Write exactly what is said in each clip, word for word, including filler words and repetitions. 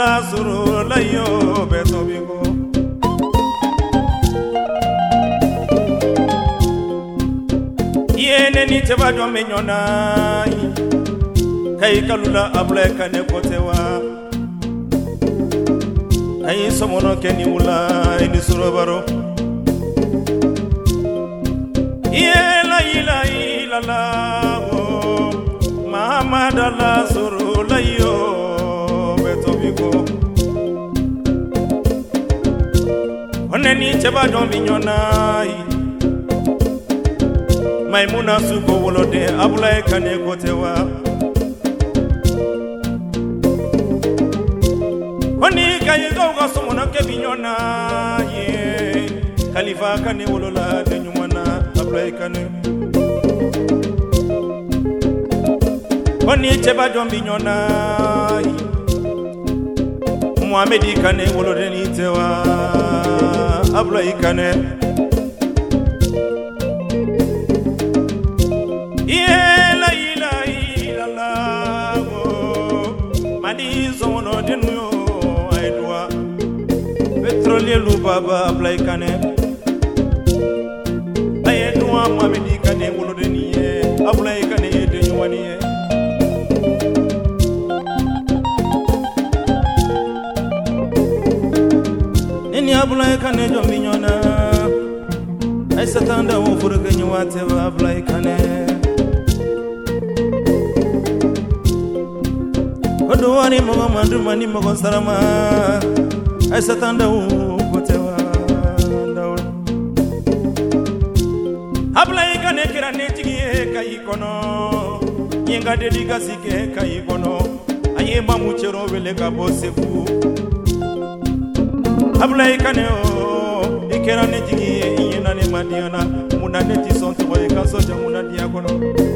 dalla suru la yo beto bigo yene ni teba do menyona kai kalula abla kane kotewa ai somono keni wula ini suru baro yela ila ila la Mama dalla suru la yo beto bigo oneni cheba do minyona Maimuna suko wolode abula kane kotewa oni kayi go go somona ke minyona ye khalifa kane wolola de nyumana abula kane Oni cheba dombi nyona Muhamedi kane wolode ni tewa abla ikane Yela ila ila la Madi zono denu aidwa Petrolier lu baba abla ikane Ayedwa Muhamedi kane wolode ni abla ikane de nyuani Ni abula kane jo minyona ai satanda wo furga nyawate ba abula kane Odo wani mo mandu mani mo sarama ai satanda wo kotewa ndawo Abula kane kirane tigie kai kono yenga dediga sike kai kono aye mamuchero wele ka bosefu Abulai kane o ikera ne jigi yena ne madiana muna ne ti son to e kaso ja muna dia kono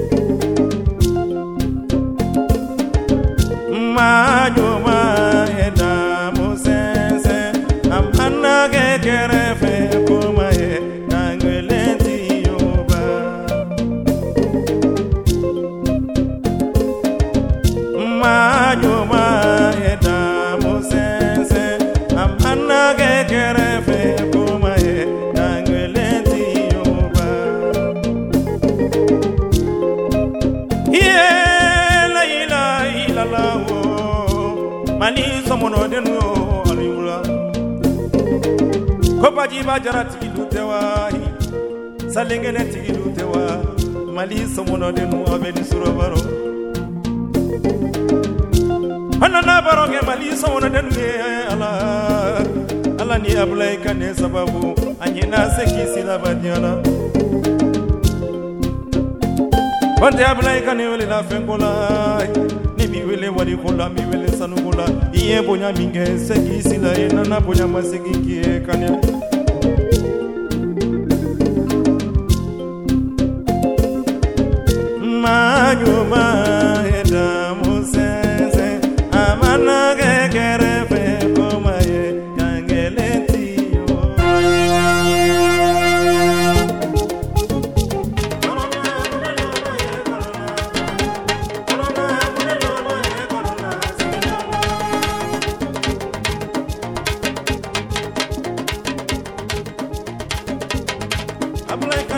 ma jo ma eda mo sense am anna ge kere fe ko ma e angele ti yoba ma jo ma eda mo sense am anna ge kere fe kuma e dangelenti yoba ye la ila ila la wo mani somono denu aliwula ko baji bajara tigilu tewa salengene tigilu tewa mali somono denu abeni surobaro Anana baroge mali somono denu ala ala ni abulai kane sababu anyina sekisi la badiana Wante abulai kane wele la fengola ni mi wele wali kola mi wele sanugola iye bonya minge sekisi la ena na bonya masiki kane Majuma eda musense amana gekere fe koma ye kangeleti yo Abulai